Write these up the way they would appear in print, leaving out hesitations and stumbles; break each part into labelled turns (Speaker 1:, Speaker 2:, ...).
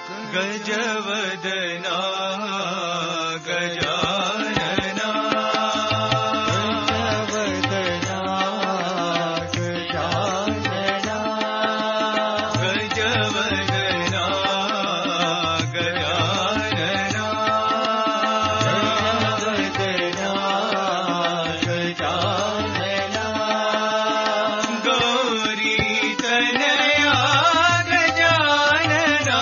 Speaker 1: गजवदना गजानना गजवदना गजानना गजवदना गजानना गजवदना गजानना गौरी तनया गजानना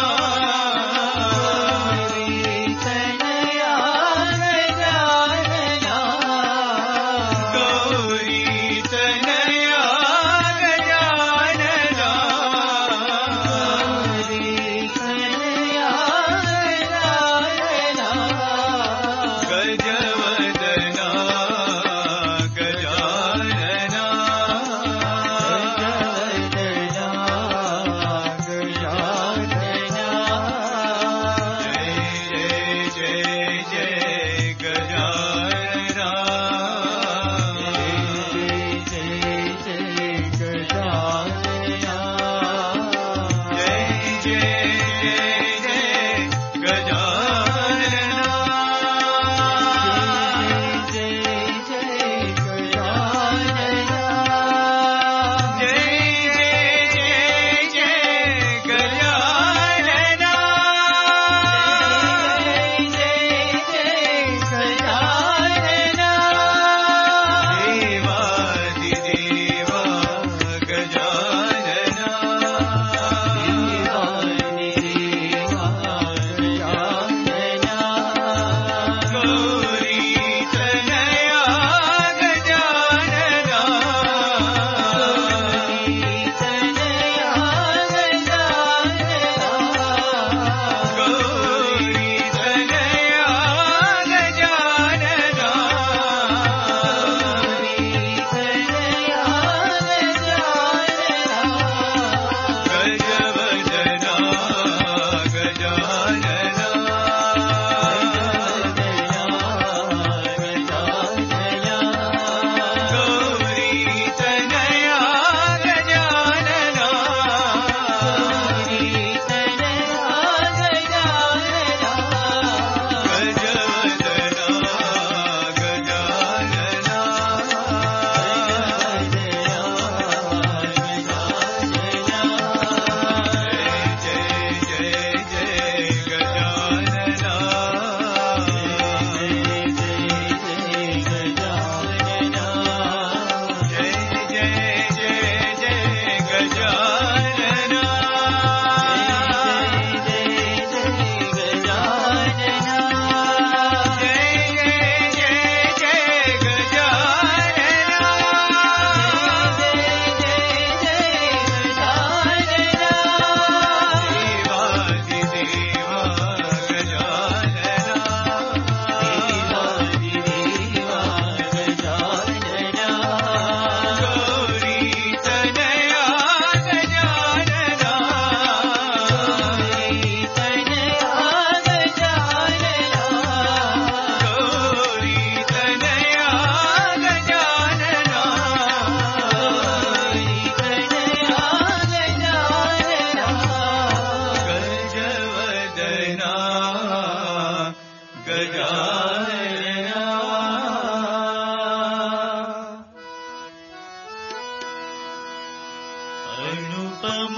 Speaker 1: अनुपम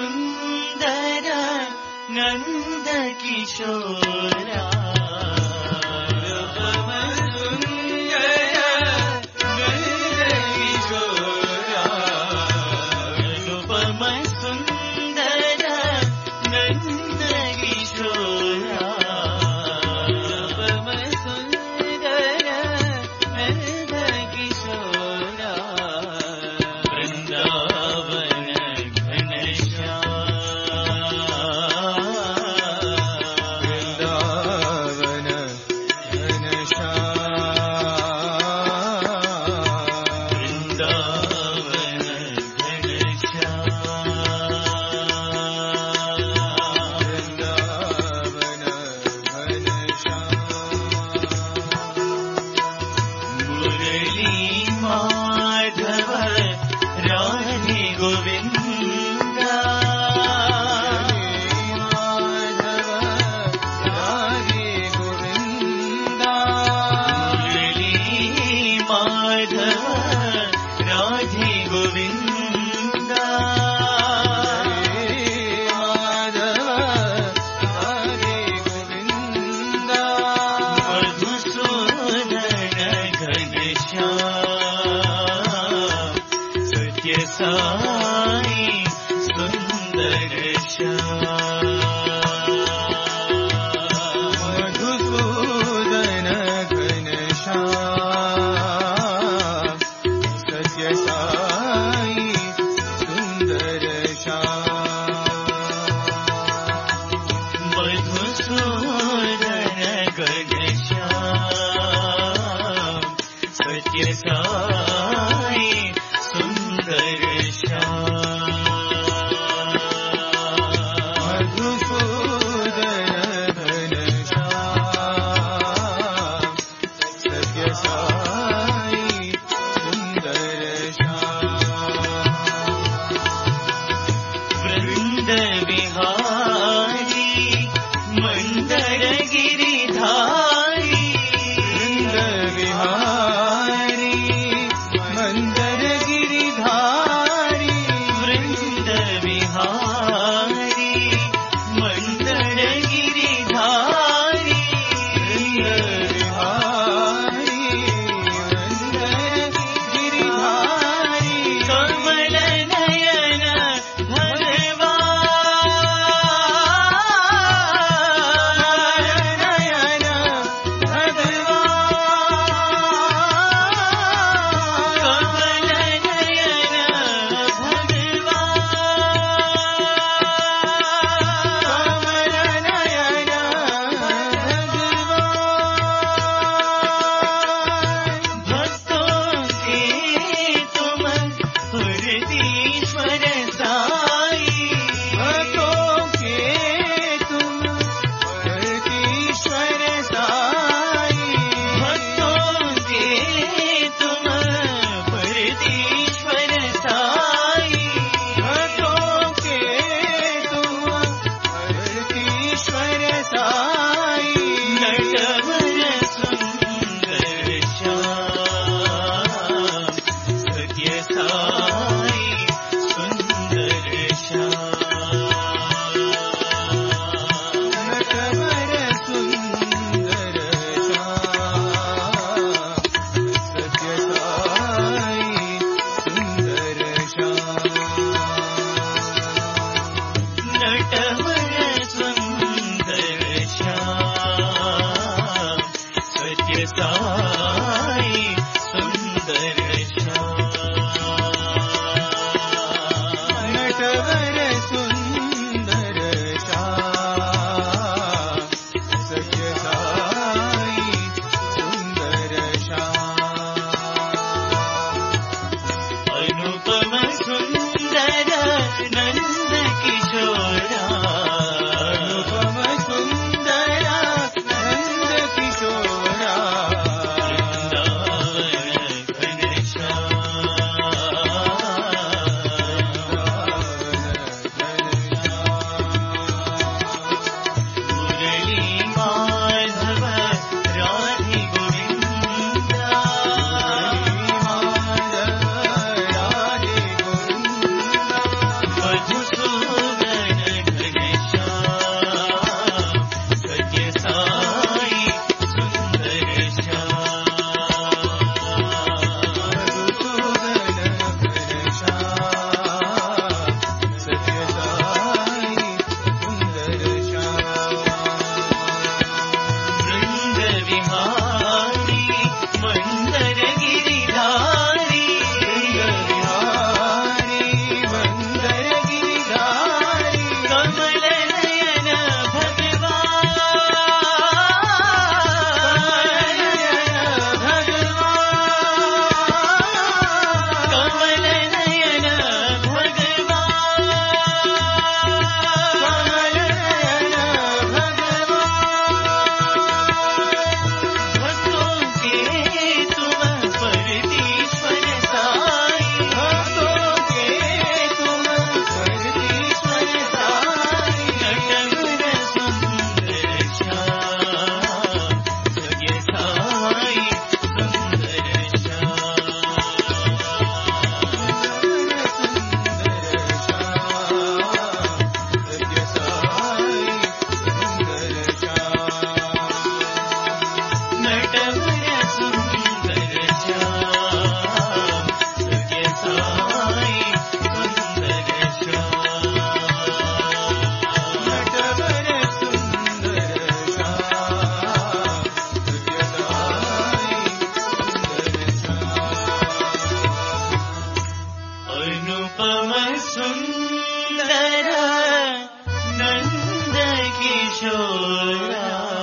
Speaker 1: सुंदर नंद किशोरा अनुपम सुंदर नंद किशोरा अनुपम सुंदर नंद किशोरा अनुपम सुंदर नंद किशोरा वृंदावन गोविंदा सुंदर श्याम
Speaker 2: मधुसूदन घनश्याम सत्य साई सुंदर श्याम
Speaker 1: मधुसूदन घनश्याम सत्य साई सुंदर श्याम
Speaker 2: मधुसूदन घनश्याम सत्य साई सुंदर श्याम
Speaker 1: वृंद विहारी मंदर गिरिधारी
Speaker 2: वृंद विहारी मंदर गिरिधारी
Speaker 1: वृंद विहारी मंदर गिरिधारी
Speaker 2: वृंद विहारी मंदर गिरिधारी
Speaker 1: कमल नयन
Speaker 2: नयन
Speaker 1: कमल नयन भक्तों के तुम हृदीश्वर साई
Speaker 2: भक्तों के तुम हृदीश्वर साई
Speaker 1: भक्तों के तुम हृदीश्वर साई
Speaker 2: भक्तों के तुम हृदीश्वर साई
Speaker 1: नटवर सुंदर श्याम सत्य साई सुंदर अनुपम सुंदर नंद किशोरा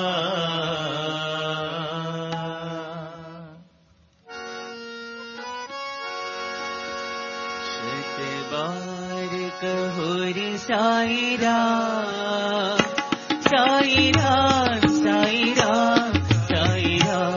Speaker 1: शतबार कहो रे साई राम साई राम साई राम साई राम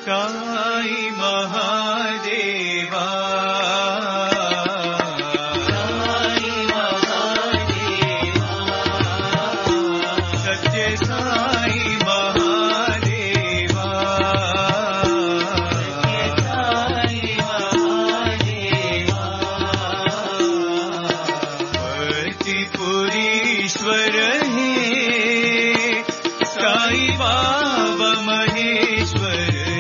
Speaker 2: साई महादेवा
Speaker 1: साई महादेवा
Speaker 2: सत्य साई महादेवा
Speaker 1: साई महादेवा
Speaker 2: भक्तिपुरीश्वर हे साई बाबा महेश्वर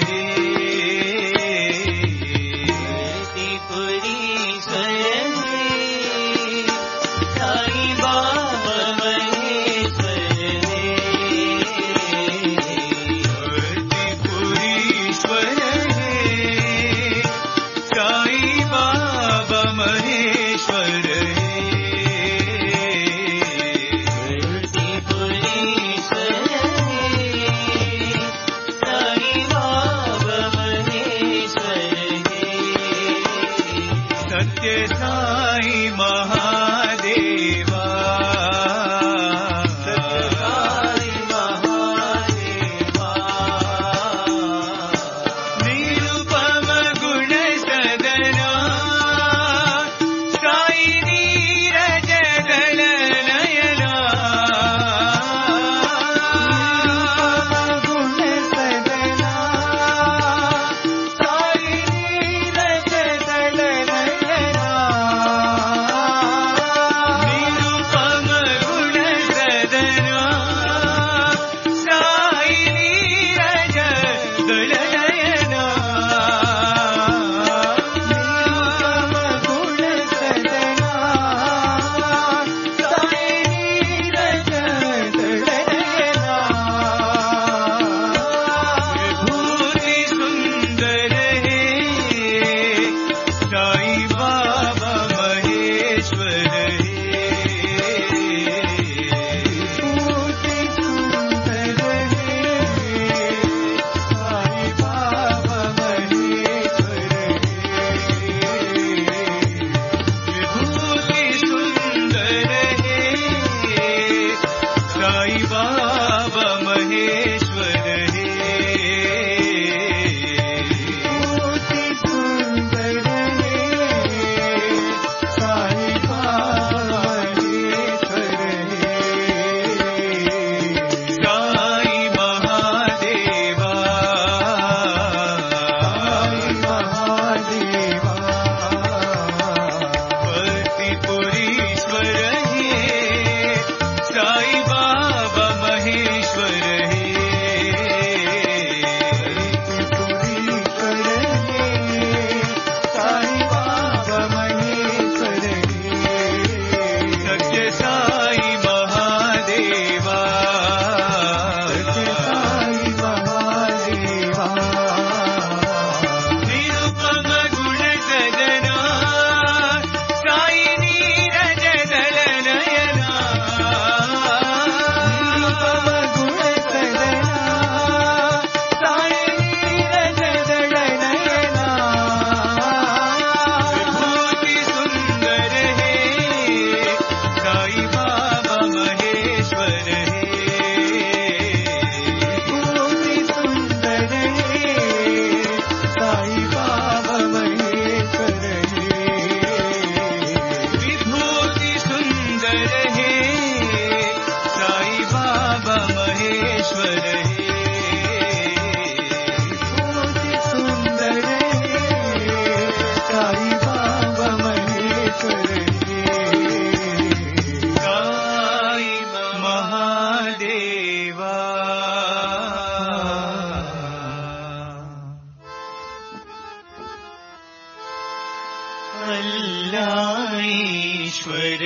Speaker 1: ईश्वर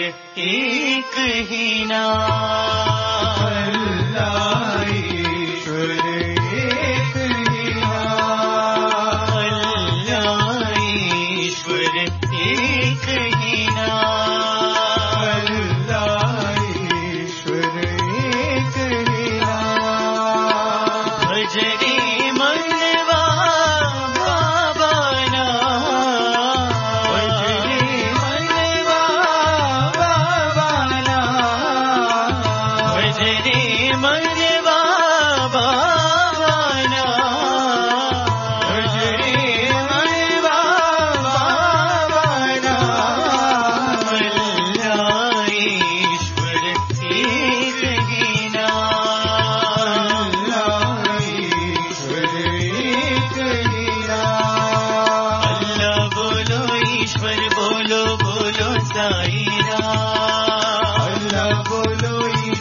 Speaker 1: एक ही नाम,
Speaker 2: अल्लाह ईश्वर एक ही नाम,
Speaker 1: अल्लाह ईश्वर एक ही नाम,
Speaker 2: अल्लाह ईश्वर एक ही नाम।
Speaker 1: भजरे मनवा बाबा नाम,
Speaker 2: भजरे मनवा बाबा नाम,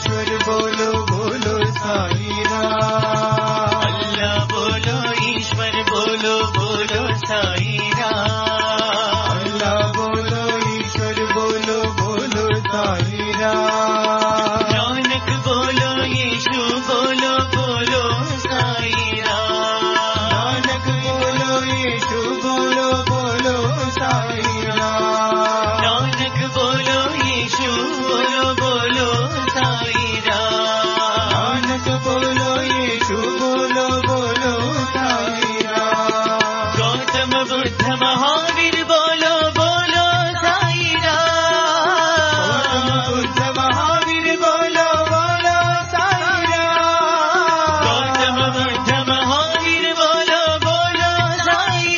Speaker 2: ईश्वर बोलो बोलो साई राम।
Speaker 1: अल्लाह बोलो ईश्वर बोलो बोलो साई राम।
Speaker 2: अल्लाह बोलो ईश्वर बोलो बोलो साई राम।
Speaker 1: नानक बोलो यीशु बोलो बोलो साई राम।
Speaker 2: नानक बोलो यीशु बोलो बोलो साई राम।
Speaker 1: नानक बोलो यीशु बोलो बोलो साई राम।
Speaker 2: नानक बोलो यीशु बोलो बोलो साई राम।
Speaker 1: गौतम बुद्ध महावीर बोलो बोलो साई राम।
Speaker 2: गौतम बुद्ध महावीर बोलो बोलो साई राम।
Speaker 1: गौतम बुद्ध महावीर बोलो बोलो साई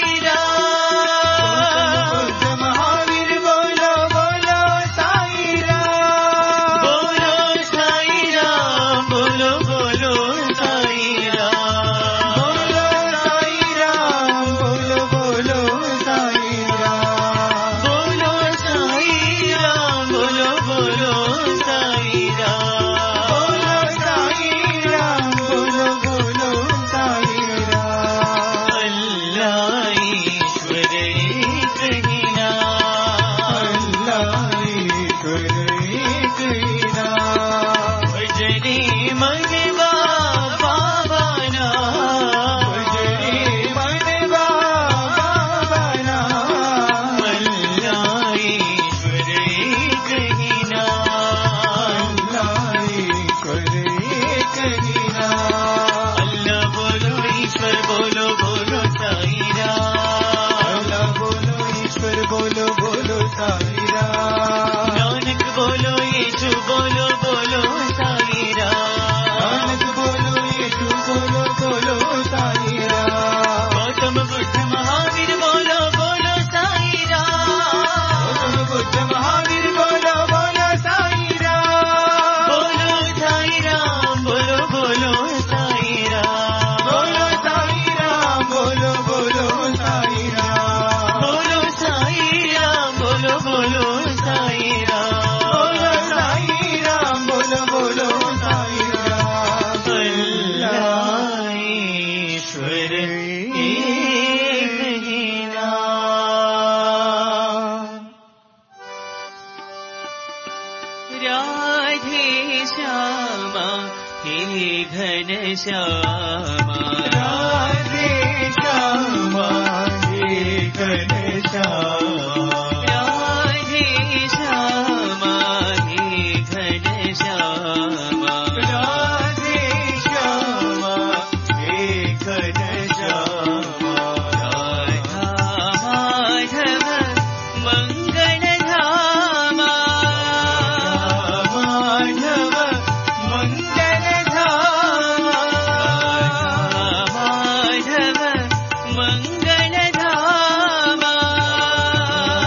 Speaker 1: राम।
Speaker 2: बुद्ध महावीर बोलो बोलो साई राम।
Speaker 1: बोलो साई राम बोलो बोलो साई राम।
Speaker 2: बोलो साई राम बोलो बोलो साई राम।
Speaker 1: बोलो साई राम बोलो बोलो साई राम।
Speaker 2: बोलो साई राम बोलो बोलो साई राम।
Speaker 1: अल्लाह ईश्वर एक ही नाम।
Speaker 2: अल्लाह ईश्वर एक ही नाम।
Speaker 1: भजरे मनवा पावना।
Speaker 2: भजरे मनवा पावना।
Speaker 1: अल्लाह ईश्वर एक ही नाम।
Speaker 2: अल्लाह ईश्वर एक ही नाम।
Speaker 1: अल्लाह बोलो ईश्वर बोलो बोलो साई राम।
Speaker 2: अल्लाह बोलो ईश्वर बोलो बोलो साई राम।
Speaker 1: नानक बोलो यीशु बोलो बोलो साई राम।
Speaker 2: नानक बोलो यीशु बोलो बोलो साई राम।
Speaker 1: गौतम बुद्ध महावीर बोलो बोलो साई राम।
Speaker 2: गौतम बुद्ध महावीर बोलो बोलो साई राम।
Speaker 1: बोलो साई राम बोलो बोलो साई राम।
Speaker 2: बोलो साई राम बोलो बोलो साई राम।
Speaker 1: बोलो साई राम बोलो बोलो साई राम।
Speaker 2: बोलो साई राम बोलो बोलो साई राम।
Speaker 1: अल्लाह ईश्वर एक ही नाम। राधे श्यामा हे घन श्यामा।
Speaker 2: राधे श्यामा हे घन श्यामा।
Speaker 1: राधे श्यामा हे घन श्यामा।
Speaker 2: राधे श्यामा हे घन श्यामा।
Speaker 1: राधा माधव मंगलधामा।
Speaker 2: माधव मंगलधामा।
Speaker 1: माधव मंगलधामा।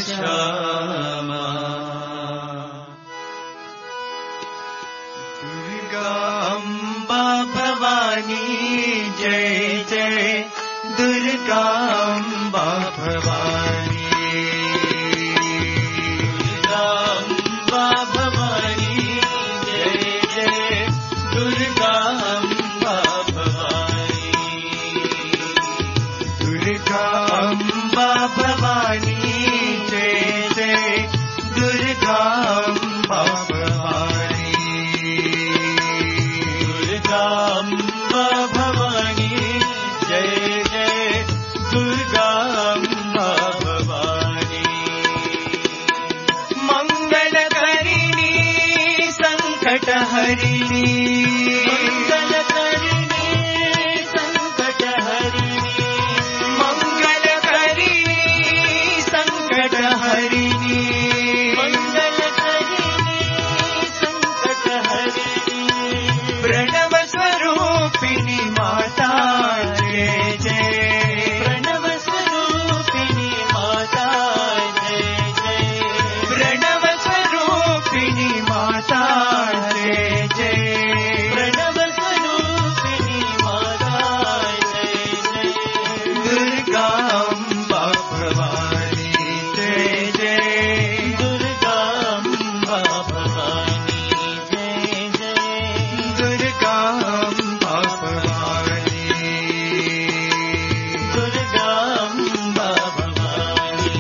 Speaker 1: क्षमा।
Speaker 2: दुर्गा अम्बा भवानी जय जय दुर्गा अम्बा भवानी।
Speaker 1: दुर्गा अम्बा भवानी जय जय दुर्गा अम्बा भवानी।
Speaker 2: दुर्गा अम्बा भवानी जय जय दुर्गा अम्बा भवानी।
Speaker 1: दुर्गा अम्बा भवानी जय जय दुर्गा अम्बा भवानी।
Speaker 2: मंगलकरिणी संकटहरिणी।
Speaker 1: मंगलकरिणी संकटहरिणी।
Speaker 2: मंगलकरिणी संकटहरिणी।
Speaker 1: मंगलकरिणी संकटहरिणी।
Speaker 2: प्रणव स्वरूपिणी माता जय जय।
Speaker 1: प्रणव स्वरूपिणी माता जय जय।
Speaker 2: प्रणव स्वरूपिणी माता जय जय।
Speaker 1: प्रणव स्वरूपिणी माता जय जय।
Speaker 2: दुर्गा अम्बा भवानी जय जय।
Speaker 1: दुर्गा अम्बा भवानी जय जय।
Speaker 2: दुर्गा अम्बा भवानी।
Speaker 1: दुर्गा अम्बा भवानी।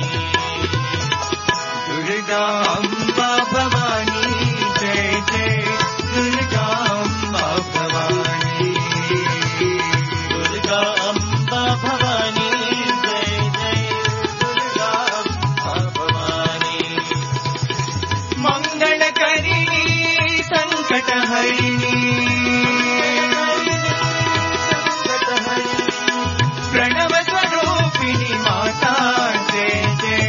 Speaker 2: दुर्गा अम्बा भवानी जय जय दुर्गा अम्बा भवानी।
Speaker 1: दुर्गा अम्बा भवानी जय जय दुर्गा अम्बा भवानी।
Speaker 2: मंगलकरिणी संकटहरिणी। प्रणव स्वरूपिणी माता जय जय।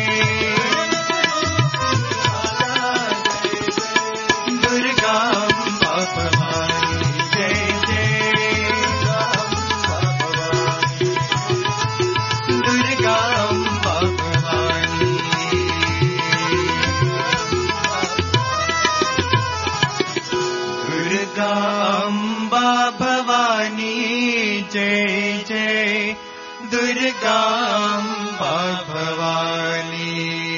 Speaker 2: दुर्गा अम्बा भवानी जय जय। दुर्गा अम्बा भवानी। दुर्गा अम्बा भवानी जय जय दुर्गा अम्बा भवानी।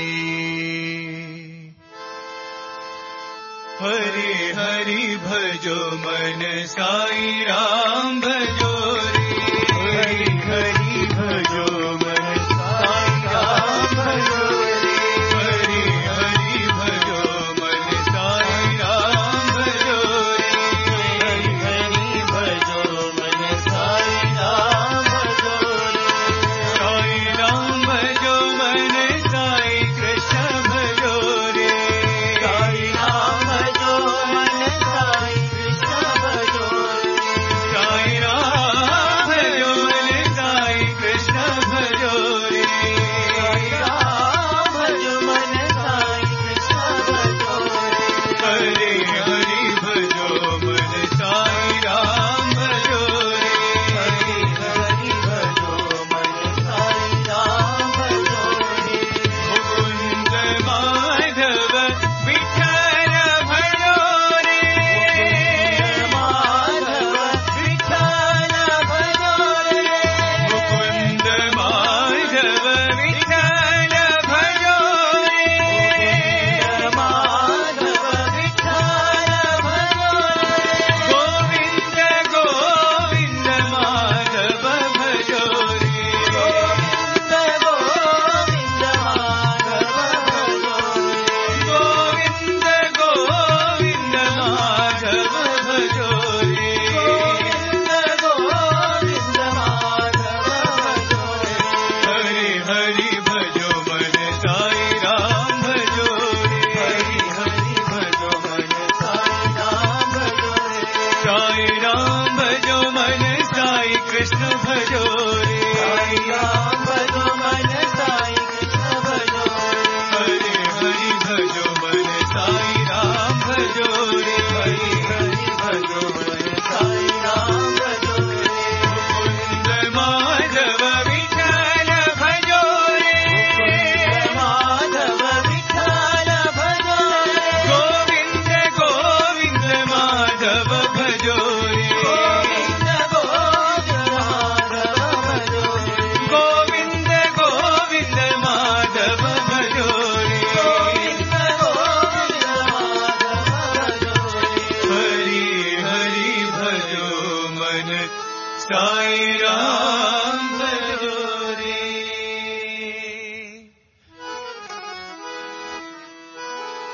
Speaker 2: हरि हरि भजो मन साई राम भजो रे। हरि हरि भजो मन साई राम भजो रे। हरि हरि भजो मन साई राम भजो रे।
Speaker 1: हरि हरि भजो मन साई राम भजो रे।
Speaker 2: साई राम भजो मन साई कृष्ण भजो रे।
Speaker 1: साई राम भजो मन साई कृष्ण भजो रे।
Speaker 2: साई राम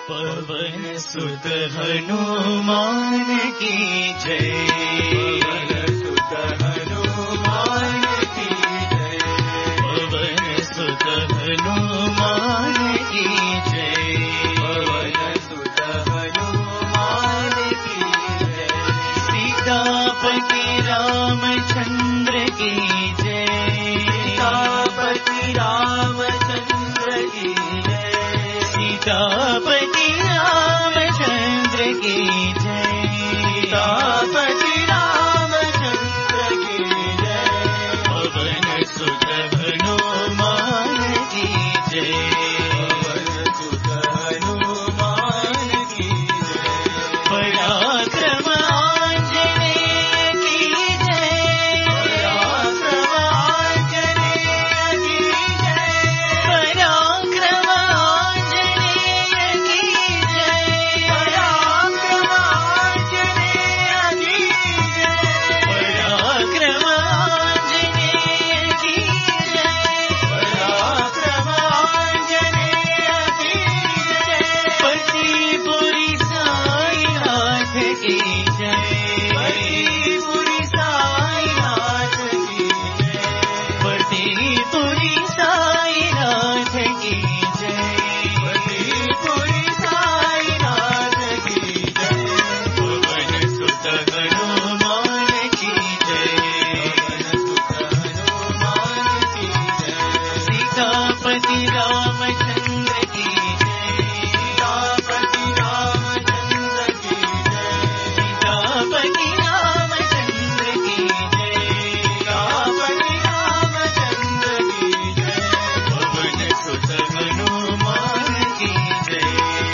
Speaker 1: पवन सुत हनुमान की जय,
Speaker 2: पवन सुत हनुमान की जय,
Speaker 1: पवन सुत हनुमान की जय,
Speaker 2: पवन सुत हनुमान की जय,
Speaker 1: सीतापति रामचंद्र की जय,
Speaker 2: सीतापति रामचंद्र की जय,
Speaker 1: सीतापति रामचंद्र की जय,
Speaker 2: सीतापति रामचंद्र की जय,
Speaker 1: पवन सुत हनुमान की जय,
Speaker 2: पवन सुत हनुमान की जय,
Speaker 1: पराक्रम आंजनेय की जय,
Speaker 2: पराक्रम आंजनेय की जय,
Speaker 1: पराक्रम आंजनेय की जय,
Speaker 2: पराक्रम आंजनेय की जय,
Speaker 1: पराक्रम आंजनेय की जय,
Speaker 2: पराक्रम आंजनेय की जय,
Speaker 1: पतिपुरी साईनाथ की जय,
Speaker 2: पतिपुरी साईनाथ की जय,
Speaker 1: पतिपुरी साईनाथ की जय,
Speaker 2: पतिपुरी साईनाथ की जय,
Speaker 1: पवन सुत हनुमान की जय,
Speaker 2: पवन सुत हनुमान की जय,
Speaker 1: सीतापति रामचंद्र की जय,
Speaker 2: सीतापति रामचंद्र की जय,
Speaker 1: सीतापति रामचंद्र की जय,
Speaker 2: सीतापति रामचंद्र की जय,
Speaker 1: पवन सुत हनुमान की जय,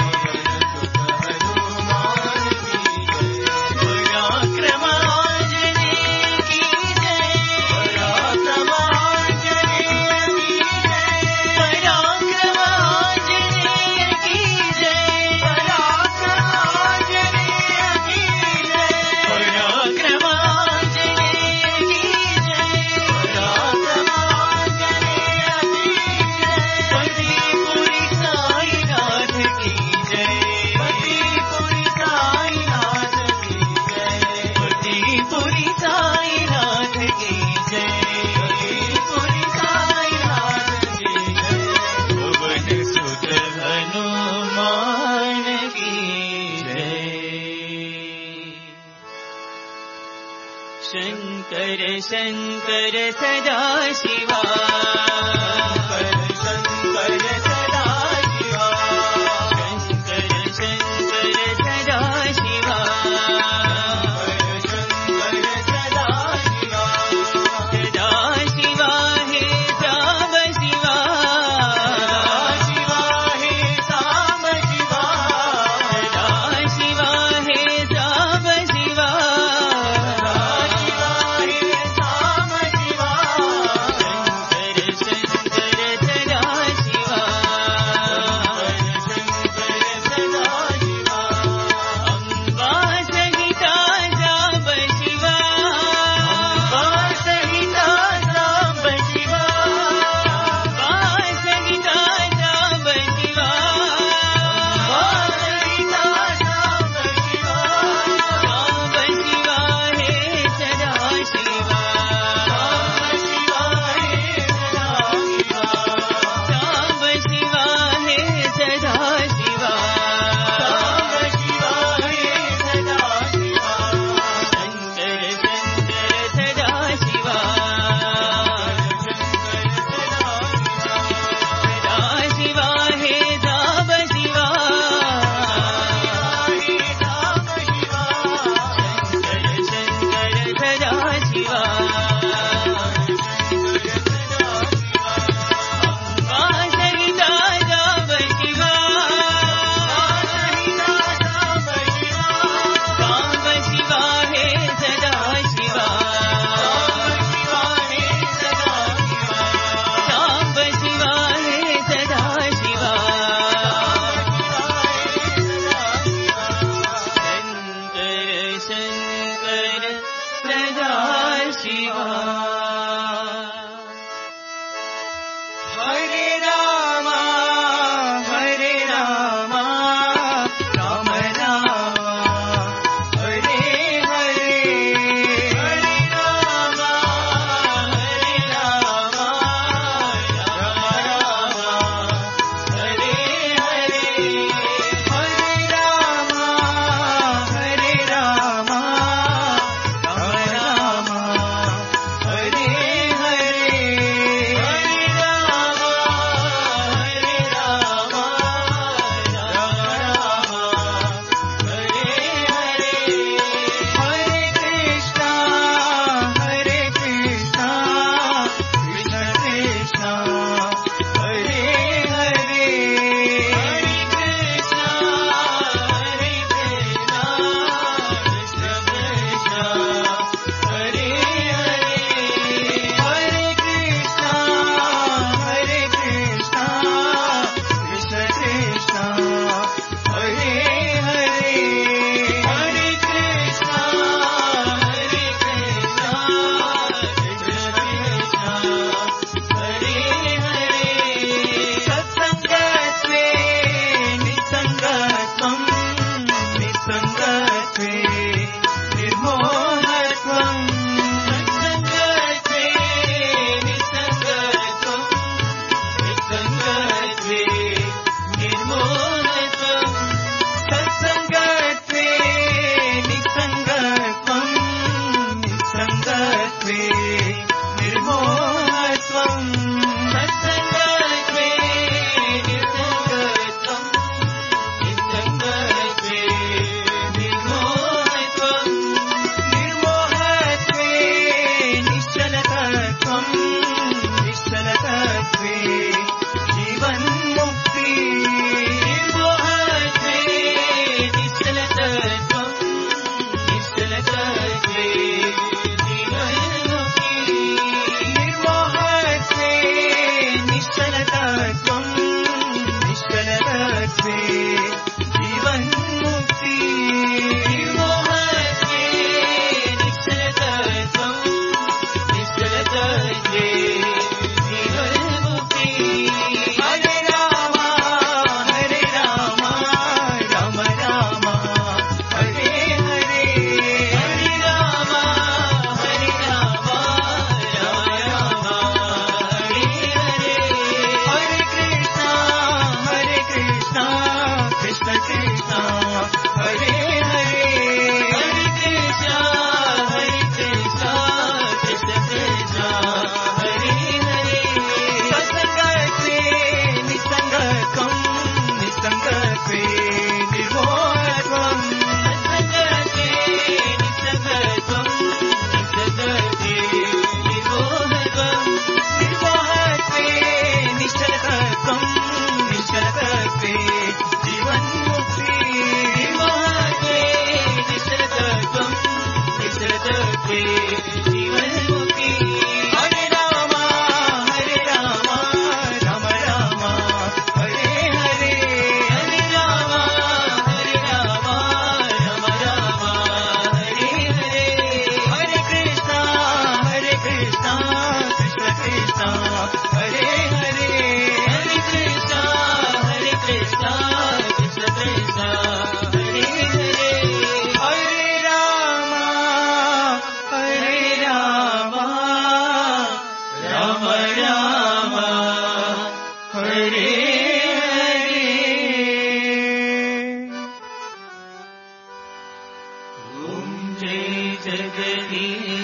Speaker 2: पवन सुत हनुमान की जय,
Speaker 1: पराक्रम आंजनेय की जय,
Speaker 2: पराक्रम आंजनेय की जय,
Speaker 1: पराक्रम आंजनेय की जय,
Speaker 2: पराक्रम आंजनेय की जय,
Speaker 1: पराक्रम आंजनेय की जय,
Speaker 2: पराक्रम आंजनेय की जय,
Speaker 1: पतिपुरी साईनाथ की जय,
Speaker 2: पतिपुरी साईनाथ की जय,
Speaker 1: पतिपुरी साईनाथ की जय,
Speaker 2: पतिपुरी साईनाथ की जय,
Speaker 1: पवन सुत हनुमान की जय। शंकर शंकर सदा शिवा,
Speaker 2: शंकर सदा शिवा,
Speaker 1: शंकर शंकर सदा शिवा,
Speaker 2: शंकर सदा शिवा,
Speaker 1: सदा शिवा हे साम शिवा,
Speaker 2: शिवा हे साम शिवा,
Speaker 1: सदा शिवा हे साम शिवा,
Speaker 2: शिवा हे साम शिवा,
Speaker 1: शंकर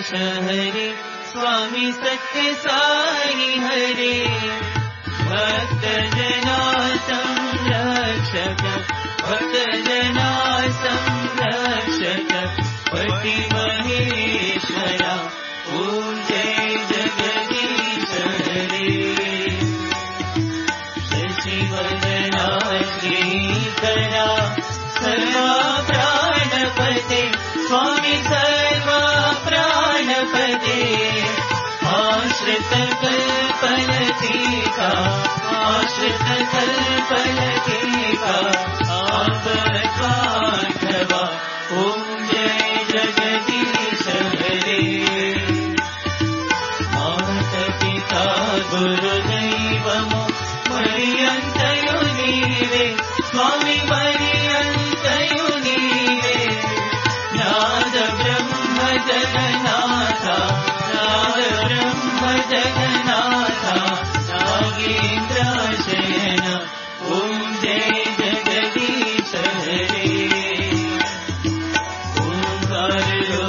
Speaker 1: हरे स्वामी सत्य साई हरे भक्त जना संरक्षक भक्त जना संरक्षक पति महेश्वरा ओम जय जगदीश हरे शशिवदना श्रीकरा सर्वा प्राणपते स्वामी सर्वा प्राणपते आश्रित कल्पलतिका आश्रित कल्पलतिका आपद्बांधवा ओम जय जगदीश हरे मात पिता गुरुदैवमो मरियन्तयो नीवे स्वामी मरियन्तयो नीवे नाद ब्रह्म जगन्नाथा नाद ब्रह्म जगन्नाथा नागेन्द्रशयन ओम जय जगदीश हरे ओंकार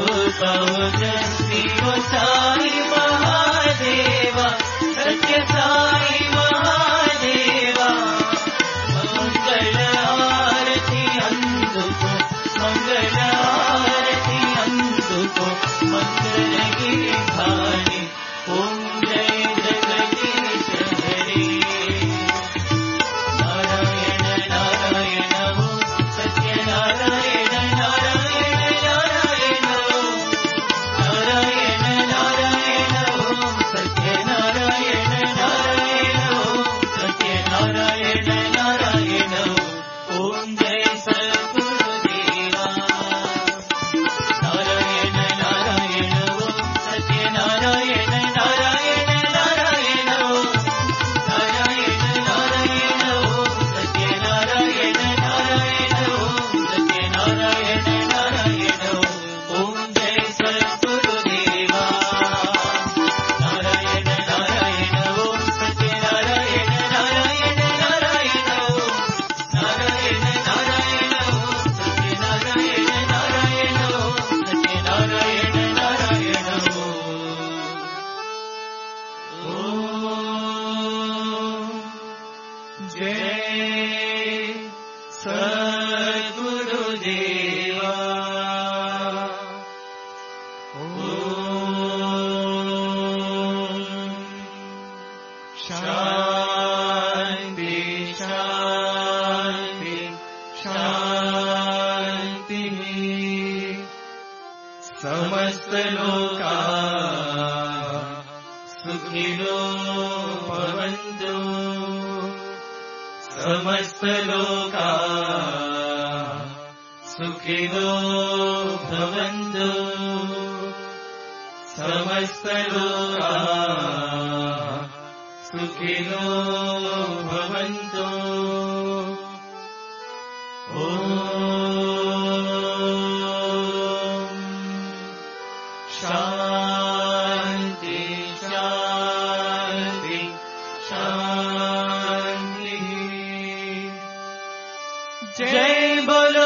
Speaker 1: रूप साई महादेवा सत्य साई महादेवा मंगल आरती अंदुको मंगल आरती अंदुको मंगल गीतानि ओम जय जगदीश हरे नारायण नारायण ओम सत्य नारायण नारायण नारायण नारायण नारायण ओम सत्य नारायण नारायण ओम सत्य नारायण नारायण ओम जय सद्गुरुदेवा नारायण नारायण ओम सत्य नारायण नारायण नारायण ओम नारायण नारायण ओम सत्य नारायण नारायण ओम सत्य नारायण नारायण ओम जय सद्गुरुदेवा नारायण नारायण ओम सत्य नारायण नारायण नारायण ओम नारायण नारायण ओम सत्य नारायण नारायण ओम सत्य नारायण नारायण ओम जय सद्गुरुदेवा शांति शांति शांति समस्त लोका सुखिनो भवन्तु समस्त लोका सुखिनो भवन्तु समस्त लोका सुखिनो भवन्तु ओम शांति शांति शांति जय बोलो